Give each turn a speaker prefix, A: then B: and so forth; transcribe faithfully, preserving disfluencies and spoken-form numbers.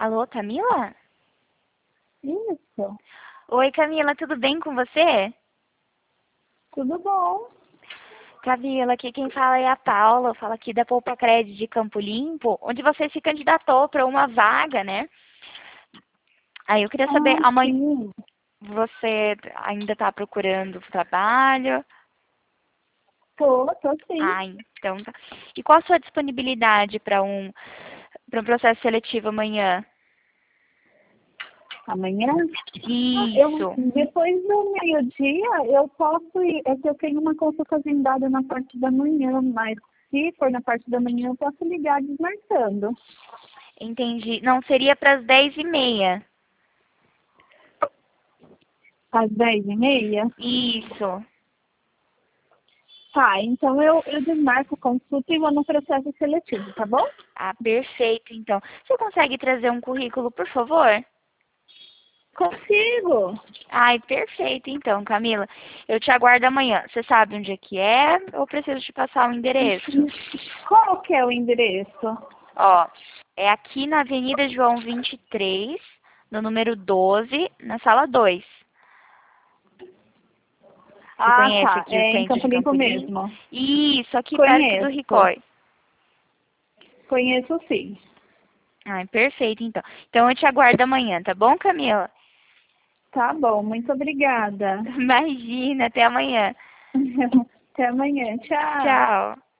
A: Alô, Camila?
B: Isso,
A: Oi, Camila, tudo bem com você?
B: tudo bom?
A: Camila, aqui quem fala é a Paula, fala aqui da Poupa Cred de Campo Limpo, onde você se candidatou para uma vaga, né? Aí eu queria saber,
B: Ah,
A: amanhã
B: sim,
A: você ainda está procurando trabalho?
B: tô, tô sim.
A: Ah, então tá. E qual a sua disponibilidade para um, para um processo seletivo amanhã?
B: Amanhã? Eu,
A: Isso.
B: depois do meio-dia, eu posso ir. É que eu tenho uma consulta agendada na parte da manhã, mas se for na parte da manhã, eu posso ligar desmarcando.
A: Entendi. Não, seria para as dez e meia.
B: Às dez e meia?
A: Isso.
B: Tá, então eu, eu desmarco a consulta e vou no processo seletivo, tá bom?
A: Ah, perfeito, então. Você consegue trazer um currículo, por favor?
B: Consigo.
A: Ai, perfeito, então, Camila. Eu te aguardo amanhã. Você sabe onde é que é ou preciso te passar o endereço?
B: Qual que é o endereço?
A: Ó, é aqui na Avenida João vinte e três, no número doze, na sala dois. Você
B: Ah,
A: conhece
B: tá.
A: aqui o
B: É em
A: centro de
B: Campo Limpo
A: Campo Limpo?
B: mesmo.
A: Isso, aqui perto do
B: Conheço.
A: Ricói.
B: Conheço sim.
A: Ai, perfeito, então. Então eu te aguardo amanhã, tá bom, Camila?
B: Tá bom, muito obrigada.
A: Imagina, até amanhã.
B: Até amanhã. Tchau.
A: Tchau.